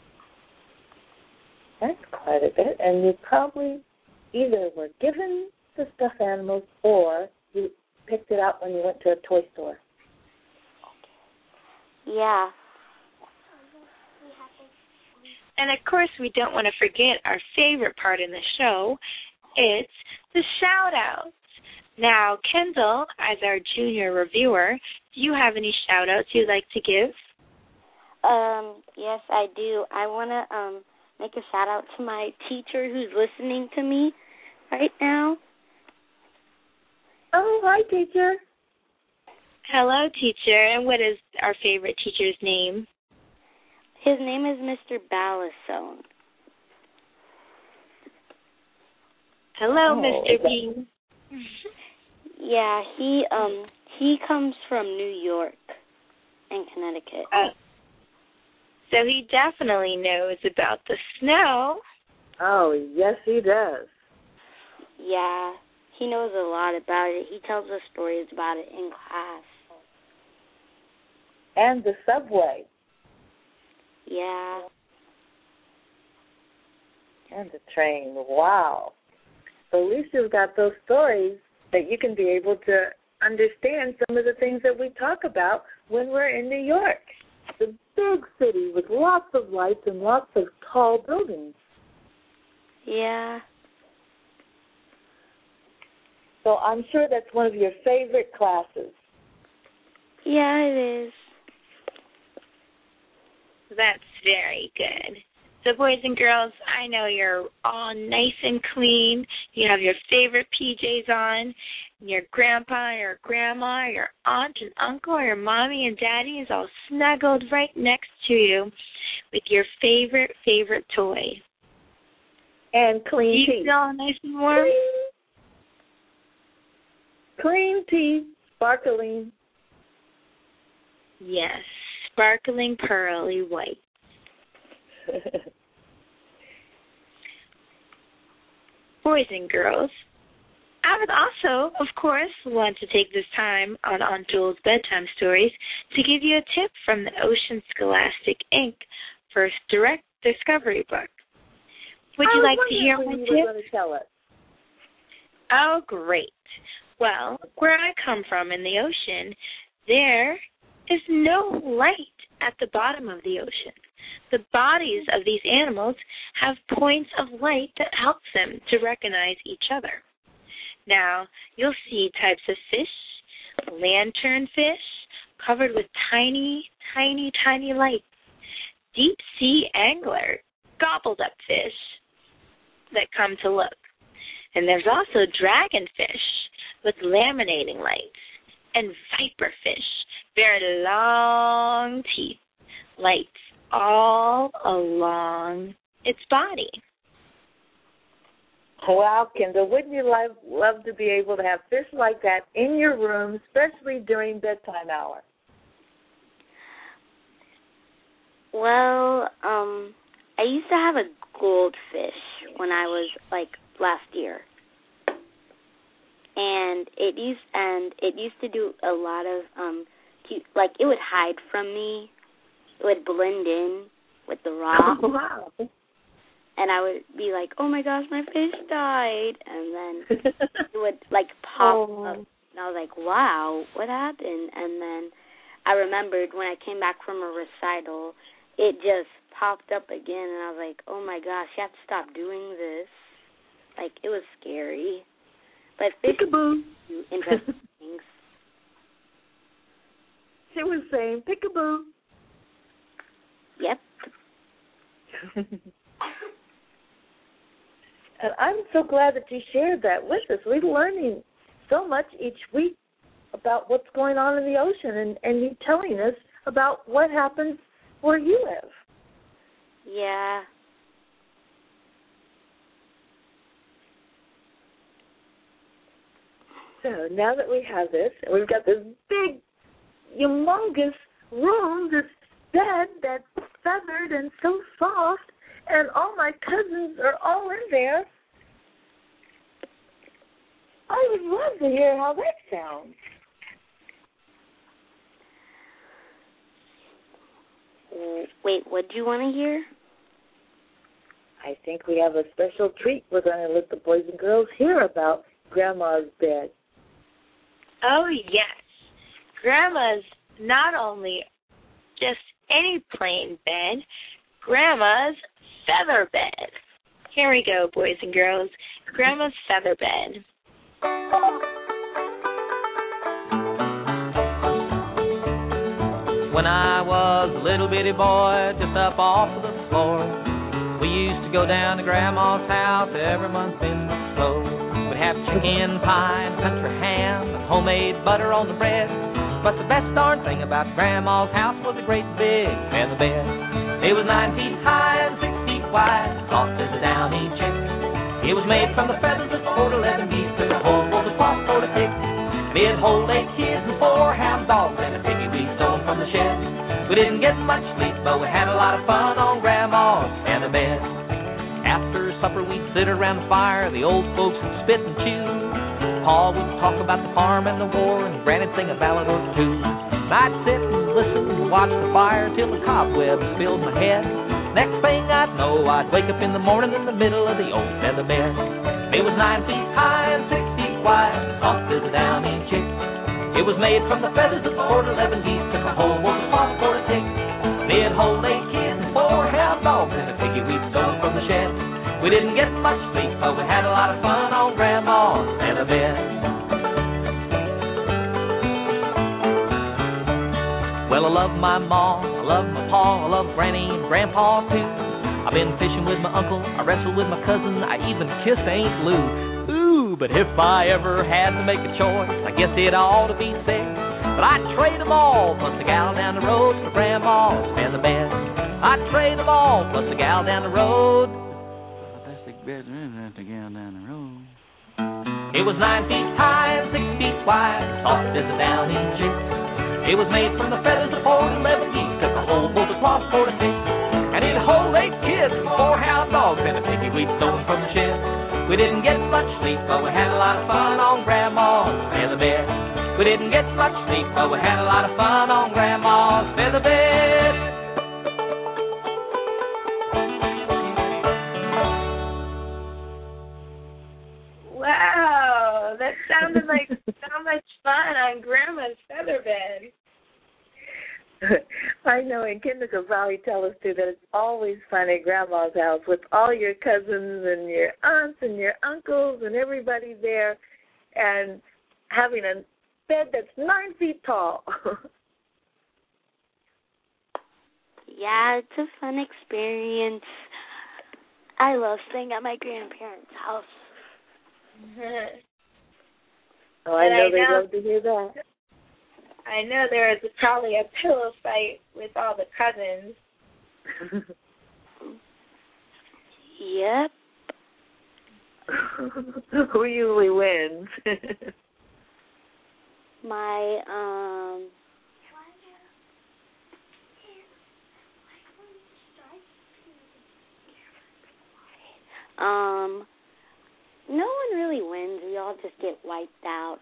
That's quite a bit. And you probably either were given the stuffed animals or you picked it up when you went to a toy store. Yeah. And, of course, we don't want to forget our favorite part in the show. It's the shout-outs. Now, Kendall, as our junior reviewer, do you have any shout-outs you'd like to give? Yes, I do. I want to make a shout-out to my teacher who's listening to me right now. Oh, hi, teacher. Hello, teacher. And what is our favorite teacher's name? His name is Mr. Ballasone. Hello, Mr. Bean. Yeah, he comes from New York and Connecticut. So he definitely knows about the snow. Oh, yes, he does. Yeah, he knows a lot about it. He tells us stories about it in class. And the subway. Yeah. And the train. Wow. So at least you've got those stories that you can be able to understand some of the things that we talk about when we're in New York. It's a big city with lots of lights and lots of tall buildings. Yeah. So I'm sure that's one of your favorite classes. Yeah, it is. That's very good. So, boys and girls, I know you're all nice and clean. You have your favorite PJs on. Your grandpa, your grandma, your aunt and uncle, or your mommy and daddy is all snuggled right next to you with your favorite toy. And clean teeth. You feel nice and warm? Clean teeth, sparkling. Yes, sparkling pearly white. Boys and girls, I would also, of course, want to take this time on Aunt Jules' Bedtime Stories to give you a tip from the Ocean Scholastic Inc. First Direct Discovery book. Would you like to hear my tip? Tell us. Oh, great. Well, where I come from in the ocean, there is no light at the bottom of the ocean. The bodies of these animals have points of light that help them to recognize each other. Now, you'll see types of fish, lantern fish, covered with tiny, tiny, tiny lights, deep sea angler, gobbled up fish that come to look. And there's also dragonfish with laminating lights, and viperfish, very long teeth, lights all along its body. Wow, Kendall, wouldn't you love to be able to have fish like that in your room, especially during bedtime hour? Well, I used to have a goldfish when I was last year. And it used to do a lot of cute, it would hide from me. It would blend in with the rock. Oh, wow. And I would be like, oh my gosh, my fish died. And then it would pop up. And I was like, wow, what happened? And then I remembered when I came back from a recital, it just popped up again. And I was like, oh my gosh, you have to stop doing this. It was scary. But fish do interesting things. She was saying, peekaboo. Yep. And I'm so glad that you shared that with us. We're learning so much each week about what's going on in the ocean, and you telling us about what happens where you live. Yeah. So now that we have this, and we've got this big, humongous room, this bed that's feathered and so soft, and all my cousins are all in there, I would love to hear how that sounds. Wait, what do you want to hear? I think we have a special treat we're going to let the boys and girls hear about Grandma's bed. Oh, yes. Grandma's not only just any plain bed. Grandma's feather bed. Here we go, boys and girls. Grandma's feather bed. When I was a little bitty boy, just up off of the floor, we used to go down to Grandma's house every month in the snow. We'd have chicken pie and country ham and homemade butter on the bread. But the best darn thing about Grandma's house was a great big feather bed. It was 9 feet high and 6 feet wide, soft as a downy chick. It was made from the feathers of 4 to 11 geese, took a whole full of cloth for the tick. It'd hold 8 kids and 4 hound dogs and a piggy we stole from the shed. We didn't get much sleep, but we had a lot of fun on Grandma's feather bed. After supper we'd sit around the fire, the old folks would spit and chew. Pa would talk about the farm and the war, and Granny'd sing a ballad or two. And I'd sit and listen and watch the fire till the cobwebs filled my head. Next thing I'd know, I'd wake up in the morning in the middle of the old feather bed. It was 9 feet high and 6 feet wide, soft as a downy chick. It was made from the feathers of 4 to 11 geese, took a whole wolf cloth for a tick. It'd hold 8 kids and 4 hound dogs and a piggy we'd stolen from the shed. We didn't get much sleep, but we had a lot of fun on Grandma's feather bed. Well, I love my ma, I love my pa, I love Granny and Grandpa too. I've been fishing with my uncle, I wrestled with my cousin, I even kissed Aunt Lou. Ooh, but if I ever had to make a choice, I guess it ought to be sex. But I'd trade them all, plus the gal down the road for Grandma's feather bed. I'd trade them all, plus the gal down the road. It was 9 feet high and 6 feet wide, soft as a downy chick. It was made from the feathers of 4 to 11 geese, took a whole bolt of cloth for a tick. And it'd hold 8 kids and 4 hound dogs and a piggy we'd stolen from the shed. We didn't get much sleep, but we had a lot of fun on Grandma's feather bed. We didn't get much sleep, but we had a lot of fun on Grandma's feather bed. Wow, that sounded like so much fun on Grandma's feather bed. I know, and Kendra could probably tell us too that it's always fun at Grandma's house with all your cousins and your aunts and your uncles and everybody there, and having a bed that's 9 feet tall. Yeah, it's a fun experience. I love staying at my grandparents' house. Oh, I know they love to hear that. I know there was probably a pillow fight with all the cousins. Yep. Who usually wins? My, no one really wins. We all just get wiped out.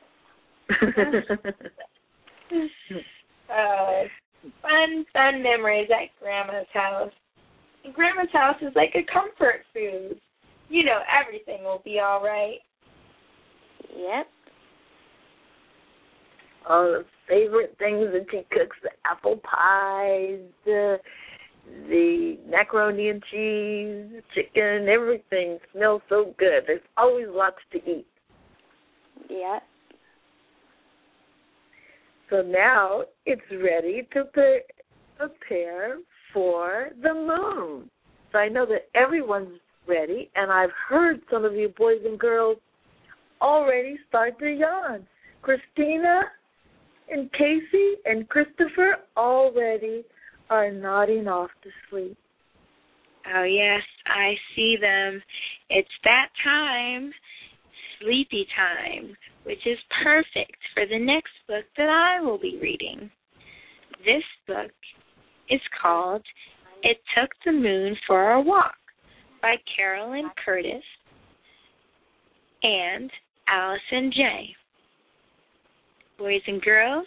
Fun memories at Grandma's house. Grandma's house is like a comfort food. You know everything will be all right. Yep. All the favorite things that she cooks, the apple pies, the macaroni and cheese, chicken, everything smells so good. There's always lots to eat. Yep. So now it's ready to prepare for the moon. So I know that everyone's ready, and I've heard some of you boys and girls already start to yawn. Christina and Casey and Christopher already are nodding off to sleep. Oh, yes, I see them. It's that time, sleepy time, which is perfect for the next book that I will be reading. This book is called It Took the Moon for a Walk by Carolyn Curtis and Allison J. Boys and girls,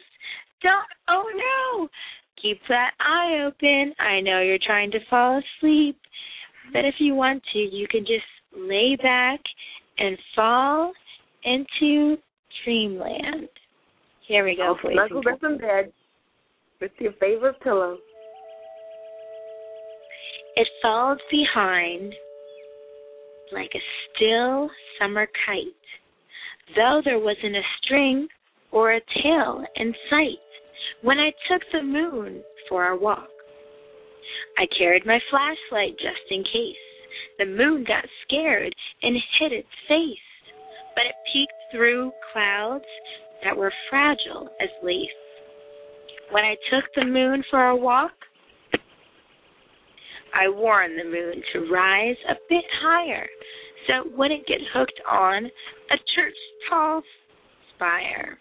keep that eye open. I know you're trying to fall asleep, but if you want to, you can just lay back and fall into dreamland. Here we go, boys and girls. Snuggle up in bed with your favorite pillow. It followed behind like a still summer kite, though there wasn't a string or a tail in sight. When I took the moon for our walk, I carried my flashlight just in case the moon got scared and hid its face, but it peeked through clouds that were fragile as lace. When I took the moon for a walk, I warned the moon to rise a bit higher so it wouldn't get hooked on a church tall spire.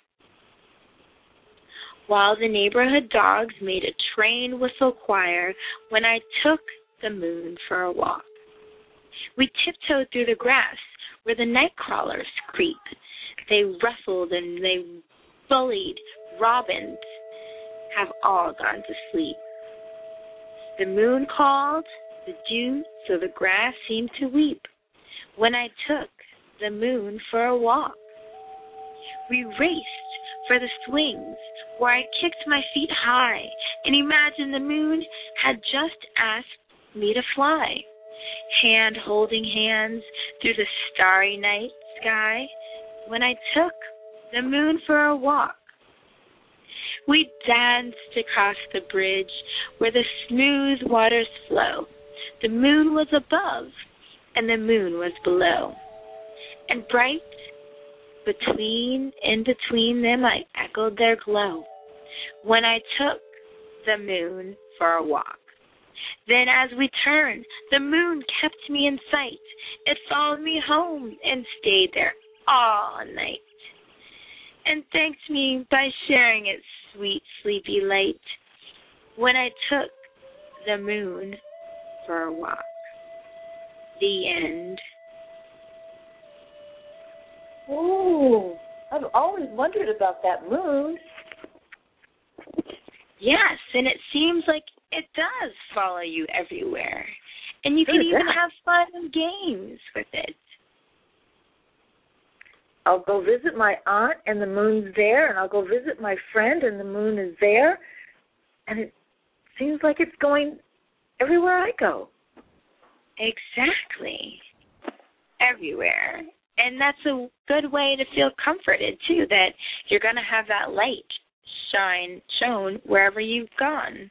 While the neighborhood dogs made a train whistle choir when I took the moon for a walk. We tiptoed through the grass where the night crawlers creep. They rustled and they bullied robins have all gone to sleep. The moon called the dew, so the grass seemed to weep when I took the moon for a walk. We raced for the swings where I kicked my feet high and imagined the moon had just asked me to fly, hand holding hands through the starry night sky when I took the moon for a walk. We danced across the bridge where the smooth waters flow. The moon was above and the moon was below. And bright in between them I echoed their glow when I took the moon for a walk. Then as we turned, the moon kept me in sight. It followed me home and stayed there all night, and thanked me by sharing its sweet, sleepy light when I took the moon for a walk. The end. Ooh, I've always wondered about that moon. Yes, and it seems like it does follow you everywhere. And you can even have fun and games with it. I'll go visit my aunt and the moon's there, and I'll go visit my friend and the moon is there. And it seems like it's going everywhere I go. Exactly. Everywhere. And that's a good way to feel comforted, too, that you're going to have that light shown wherever you've gone.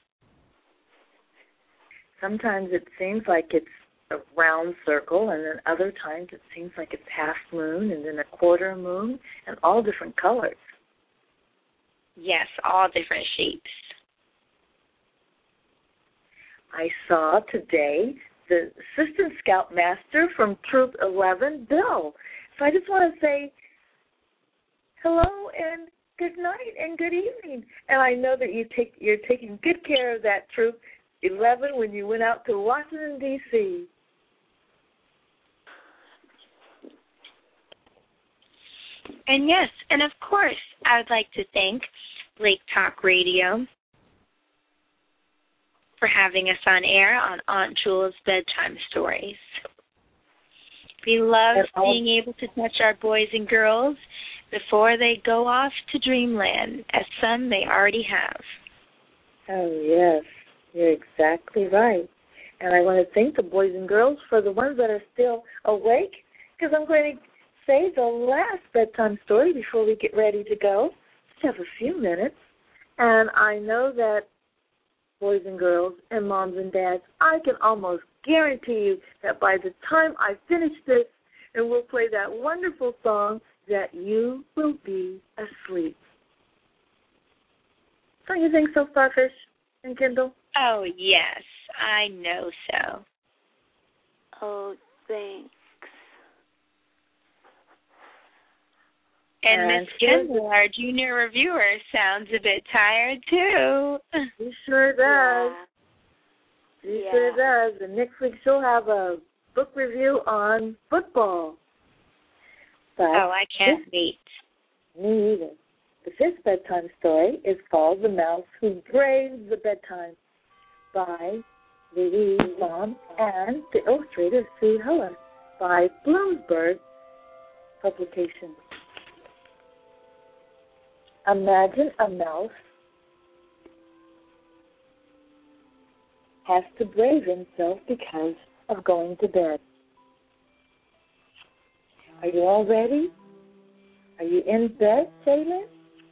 Sometimes it seems like it's a round circle, and then other times it seems like it's half moon and then a quarter moon, and all different colors. Yes, all different shapes. I saw today the Assistant Scout Master from Troop 11, Bill. So I just want to say hello and good night and good evening. And I know that you're taking good care of that Troop 11 when you went out to Washington, D.C. And yes, and of course, I would like to thank Lake Talk Radio for having us on air on Aunt Jewel's Bedtime Stories. We love being able to touch our boys and girls before they go off to dreamland, as some they already have. Oh, yes, you're exactly right. And I want to thank the boys and girls for the ones that are still awake, because I'm going to say the last bedtime story before we get ready to go. Just have a few minutes. And I know that boys and girls and moms and dads, I can almost guarantee you that by the time I finish this and we'll play that wonderful song, that you will be asleep. Don't you think so, Starfish and Kendall? Oh, yes, I know so. Oh, thanks. And Miss Kendall, our junior reviewer, sounds a bit tired, too. She sure does. She sure does. And next week she'll have a book review on football. But I can't wait. Me either. The fifth bedtime story is called The Mouse Who Braved the Bedtime by Louise Baum and the illustrator Sue Heller by Bloomsburg Publications. Imagine a mouse has to brave himself because of going to bed. Are you all ready? Are you in bed, Kaylin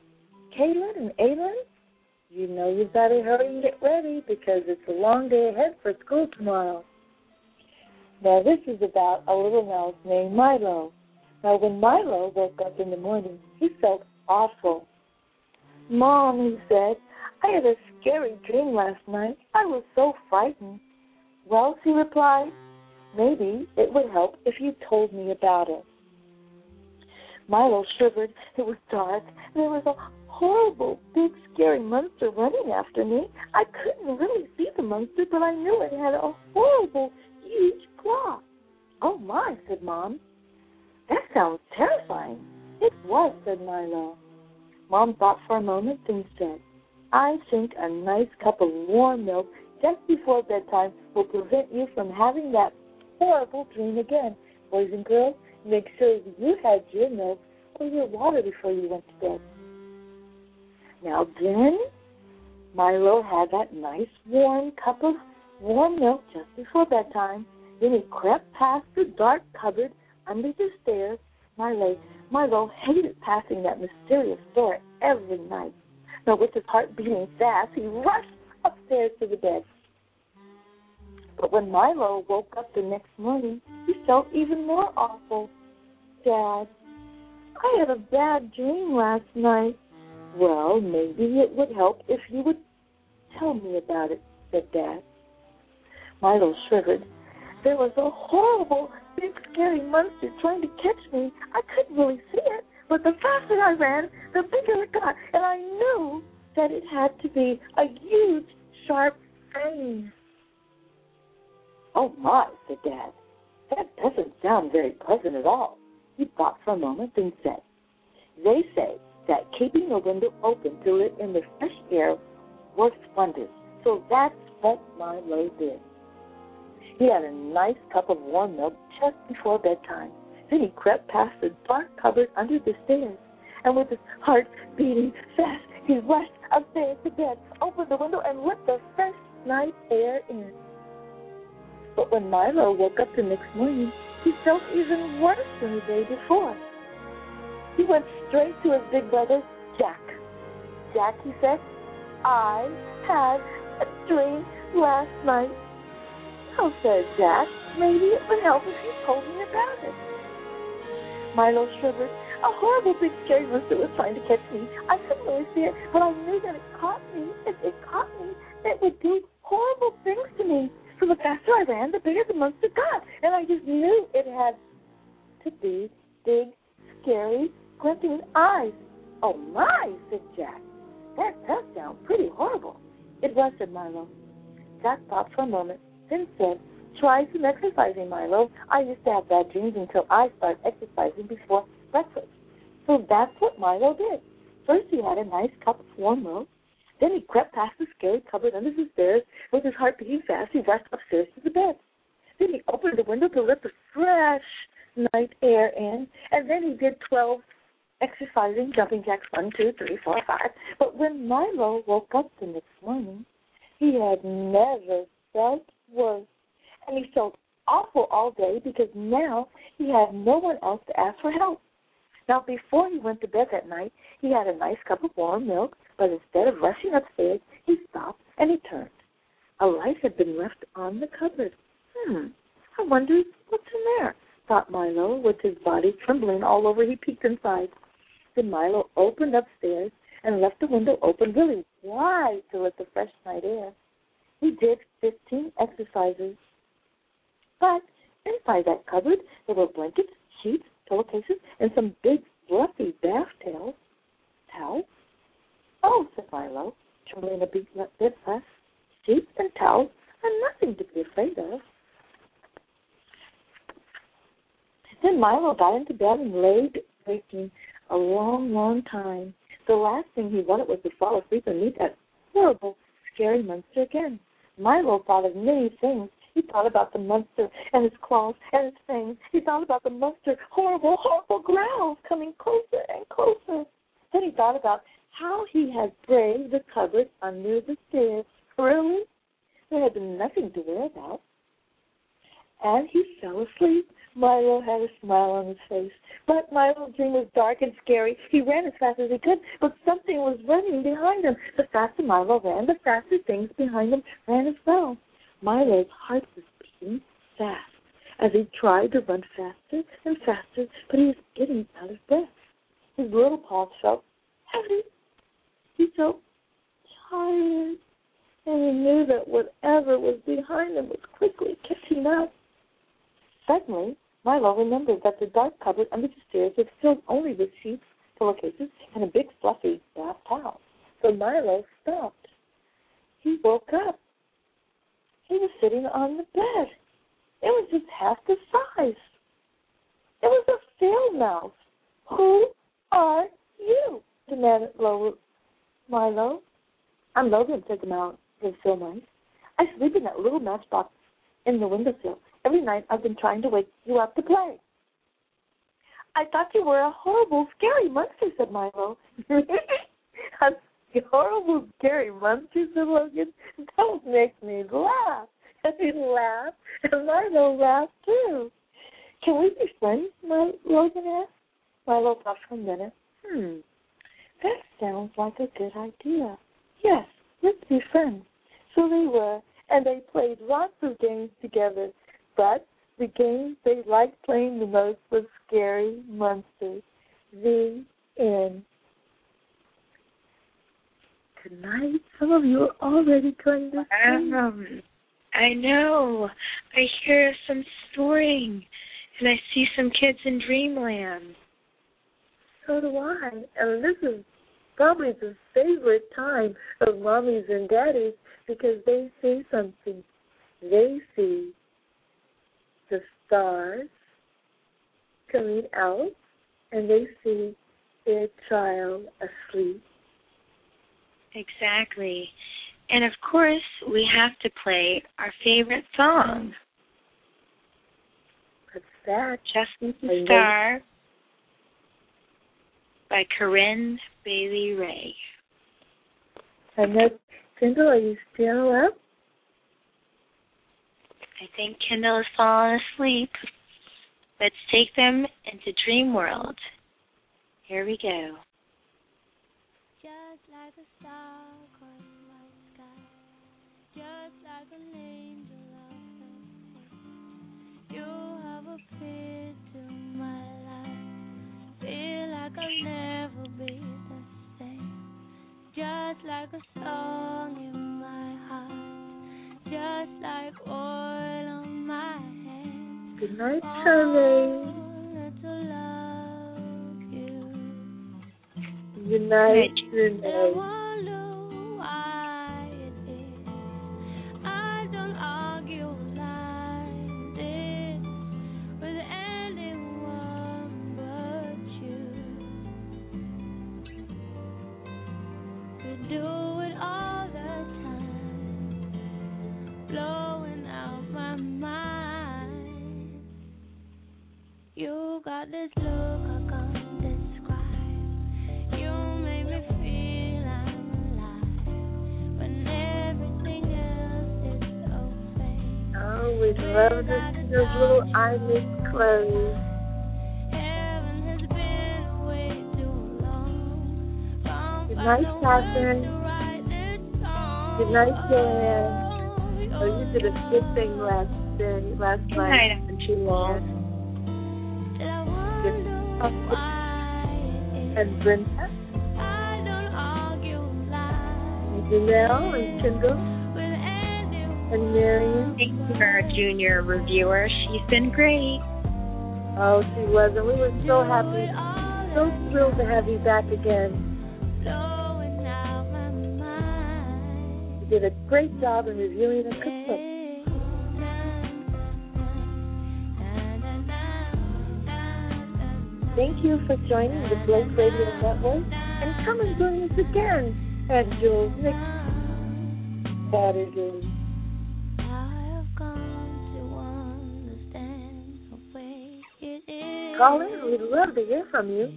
and Aylin? You know you've got to hurry and get ready because it's a long day ahead for school tomorrow. Now, this is about a little mouse named Milo. Now, when Milo woke up in the morning, he felt awful. Mom, he said, I had a scary dream last night. I was so frightened. Well, she replied, maybe it would help if you told me about it. Milo shivered. It was dark. There was a horrible, big, scary monster running after me. I couldn't really see the monster, but I knew it had a horrible, huge claw. Oh, my, said Mom. That sounds terrifying. It was, said Milo. Mom thought for a moment and said, I think a nice cup of warm milk just before bedtime will prevent you from having that horrible dream again. Boys and girls, make sure that you had your milk or your water before you went to bed. Now then, Milo had that nice warm cup of warm milk just before bedtime. Then he crept past the dark cupboard under the stairs. Milo hated passing that mysterious door every night. Now, with his heart beating fast, he rushed upstairs to the bed. But when Milo woke up the next morning, he felt even more awful. Dad, I had a bad dream last night. Well, maybe it would help if you would tell me about it, said Dad. Milo shivered. There was a horrible, big, scary monster trying to catch me. I couldn't really see it, but the faster I ran, the bigger it got, and I knew that it had to be a huge, sharp fang. Oh, my, said Dad. That doesn't sound very pleasant at all. He thought for a moment and said, they say that keeping the window open to let in the fresh air works wonders. So that's what Milo did. He had a nice cup of warm milk just before bedtime. Then he crept past the dark cupboard under the stairs, and with his heart beating fast, he rushed upstairs to bed, opened the window, and let the fresh night air in. But when Milo woke up the next morning, he felt even worse than the day before. He went straight to his big brother, Jack. Jack, he said, I had a dream last night. Oh, said Jack, maybe it would help if you told me about it. Milo shivered. A horrible big scary monster was trying to catch me. I couldn't really see it, but I knew that it caught me. If it caught me, it would do horrible things to me. So the faster I ran, the bigger the monster got. And I just knew it had to be big, scary, squinting eyes. Oh, my, said Jack. That does sound pretty horrible. It was, said Milo. Jack thought for a moment, then said, try some exercising, Milo. I used to have bad dreams until I started exercising before breakfast. So that's what Milo did. First he had a nice cup of warm milk. Then he crept past the scary cupboard under the stairs. With his heart beating fast, he rushed upstairs to the bed. Then he opened the window to let the fresh night air in. And then he did 12 exercising, jumping jacks, 1, 2, 3, 4, 5. But when Milo woke up the next morning, he had never felt worse. And he felt awful all day because now he had no one else to ask for help. Now, before he went to bed that night, he had a nice cup of warm milk, but instead of rushing upstairs, he stopped and he turned. A light had been left on the cupboard. I wonder what's in there, thought Milo, with his body trembling all over. He peeked inside. Then Milo opened upstairs and left the window open really wide to let the fresh night air. He did 15 exercises. But inside that cupboard, there were blankets, sheets, pillowcases, and some big, fluffy bath towels. Towels? Oh, said Milo, trembling a bit less. Sheets and towels are nothing to be afraid of. Then Milo got into bed and lay waking a long, long time. The last thing he wanted was to fall asleep and meet that horrible, scary monster again. Milo thought of many things. He thought about the monster and his claws and his fangs. He thought about the monster, horrible, horrible growls coming closer and closer. Then he thought about how he had braved the cupboard under the stairs. Really? There had been nothing to worry about. And he fell asleep. Milo had a smile on his face. But Milo's dream was dark and scary. He ran as fast as he could, but something was running behind him. The faster Milo ran, the faster things behind him ran as well. Milo's heart was beating fast as he tried to run faster and faster, but he was getting out of breath. His little paws felt heavy. He felt tired, and he knew that whatever was behind him was quickly catching up. Suddenly, Milo remembered that the dark cupboard under the stairs was filled only with sheets, pillowcases, and a big fluffy bath towel. So Milo stopped. He woke up. He was sitting on the bed. It was just half the size. It was a field mouse. Who are you? Demanded Milo. I'm Logan, said the field mouse. I sleep in that little matchbox in the windowsill. Every night I've been trying to wake you up to play. I thought you were a horrible, scary monster, said Milo. A horrible, scary monster, said Logan. Don't make me laugh. And he laughed, and Milo laughed too. Can we be friends? Logan asked. Milo thought for a minute. That sounds like a good idea. Yes, let's be friends. So they were, and they played lots of games together. But the games they liked playing the most was Scary Monsters. The end. Good night. Some of you are already going to sleep. I know. I hear some snoring, and I see some kids in dreamland. So do I. And this is probably the favorite time of mommies and daddies because they see something. They see the stars coming out, and they see their child asleep. Exactly. And, of course, we have to play our favorite song. What's that? Just the Star by Corinne Bailey Rae. And that's Kendall, are you still up? I think Kendall has fallen asleep. Let's take them into Dream World. Here we go. Just like a star across my sky, just like an angel of the day, you have appeared to my life. Feel like I'll never be the same. Just like a song in my heart, just like oil on my hands. Good night, Charlie. Good night, Renee. You got this look I can't describe. You make me feel I'm alive when everything else is so fake. Oh, we love to see those little eyelids closed. Heaven has been away too long. Good night, Catherine. Good night, Joanne. Oh, you did a good thing last night. Good night, Angela. And Brenda, and Janelle, and Kendall, and Marion. Thank you for our junior reviewer. She's been great. Oh, she was, and we were so happy, so thrilled to have you back again. You did a great job in reviewing the cookbook. Thank you for joining the Blake Radio Network, and come and join us again at Jules next Saturday. Call in, we'd love to hear from you.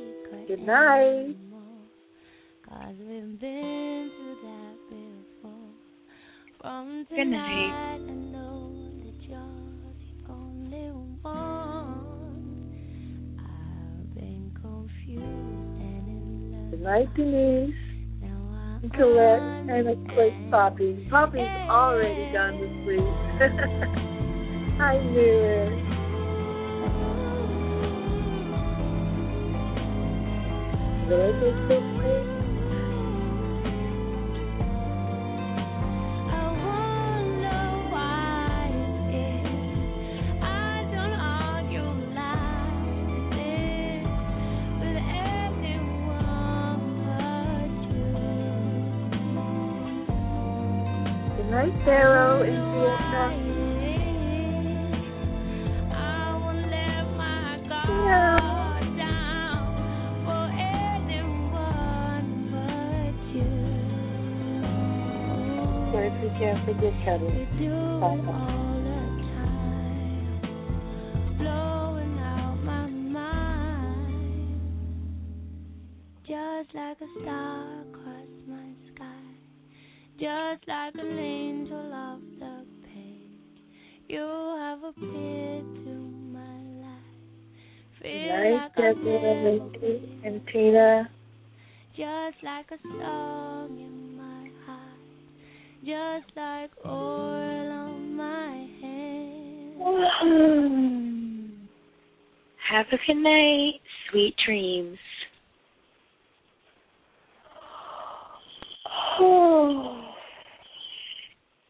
Good night. 'Cause we've been through that before. From Good night. I know that you're the only one. I've been confused and in love. Good night, Denise. Now And Colette, and of course Poppy. Poppy's already gone to sleep. I knew it. Did I just say sleep? Good night, Pharaoh in Vietnam. Yeah. Of course, we can't forget Cuddle. Bye-bye. Just like a star across my sky, just like an angel off the page, you have appeared to my life. Feel Night, like Deborah, and Tina. just like a song in my heart, just like oil on my hand. Have a good night. Sweet dreams. Oh.